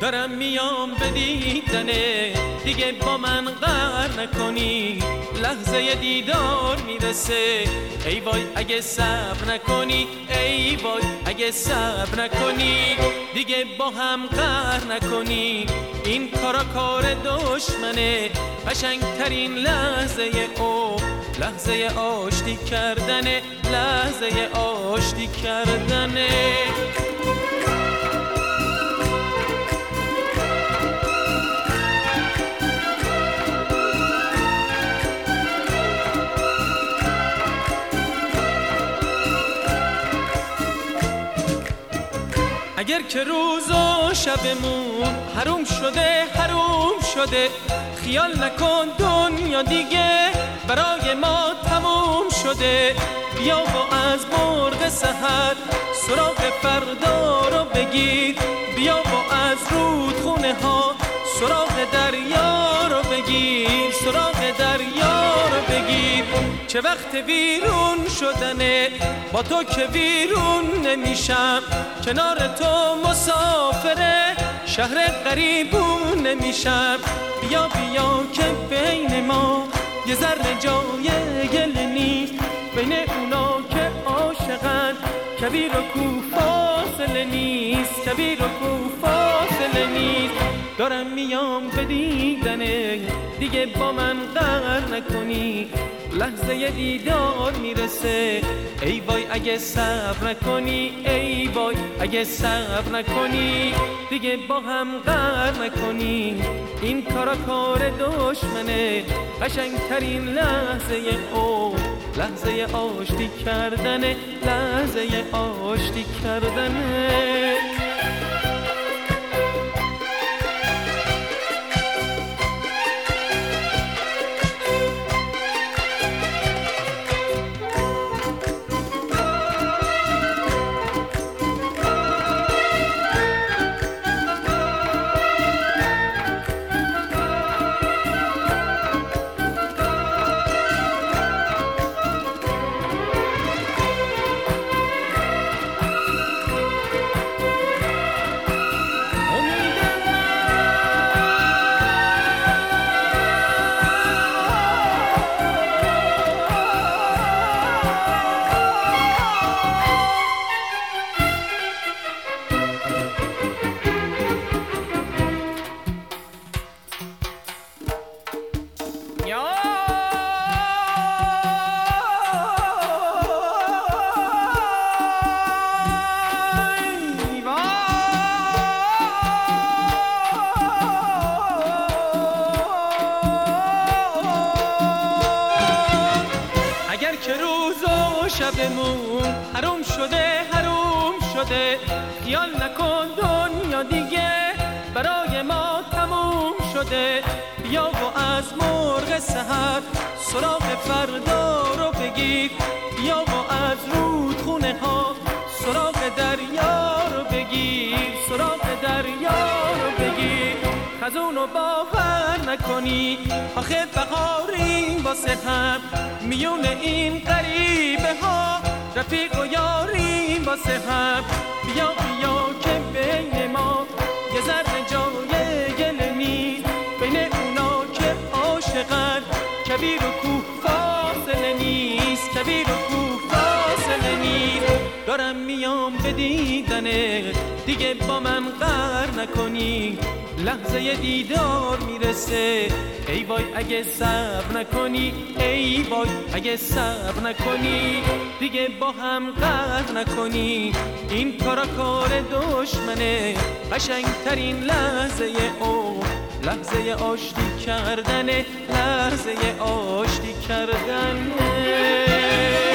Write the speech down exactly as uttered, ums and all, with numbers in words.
دارم میام به دیدنه، دیگه با من قهر نکنی، لحظه دیدار میرسه، ای وای اگه صبر نکنی، ای وای اگه صبر نکنی، دیگه با هم قهر نکنی، این کارا کار دشمنه، قشنگترین لحظه او لحظه آشتی کردنه، لحظه آشتی کردنه. اگر که روز و شبمون حروم شده حروم شده، خیال نکن دنیا دیگه برای ما تموم شده، بیا و از مرغ سحر سراغ فردا رو بگیر، بیا و از رودخونه ها سراغ دریا رو بگیر، سراغ دریا رو بگیر. چه وقت ویرون شدنه، با تو که ویرون نمیشم، کنار تو مسافره شهر غریبون نمیشم، بیا بیا که بین ما یه ذره جای گل نیست، بین اونا که عاشقن کبیر و کو فاصله نیست، کبیر و کو فاصله نیست. دارم میام به دیدنه، دیگه با من قهر نکنی، لحظه دیدار میرسه، ای وای اگه صبر نکنی، ای وای اگه صبر نکنی، دیگه با هم قهر نکنی، این کارا کار دشمنه، قشنگترین لحظه او لحظه آشتی کردنه، لحظه آشتی کردنه. شبمون حروم شده حروم شده، خیال نکن دنیا دیگه برای ما تموم شده، بیا و از مرغ سحر سراغ فردا رو بگیر، بیا و از رودخونه ها سراغ دریا رو بگیر، سراغ دریا رو بگیر. خزونو باور نکنی، آخه بهاریم واسه هم، میون این غریبه ها رفیق و یاریم واسه هم، بیا بیا که بین ما یه ذره جای گل نیست، بین اونا که عاشقن کبیر و کوه فاصله نیست، کبیر و کوه فاصله نیست. دارم میام به دیدنه، دیگه با من قهر نکنی، لحظه دیدار میرسه، ای وای اگه صبر نکنی، ای وای اگه صبر نکنی، دیگه با هم قهر نکنی، این کارا کار دشمنه، قشنگترین لحظه او لحظه آشتی کردنه، لحظه آشتی کردنه.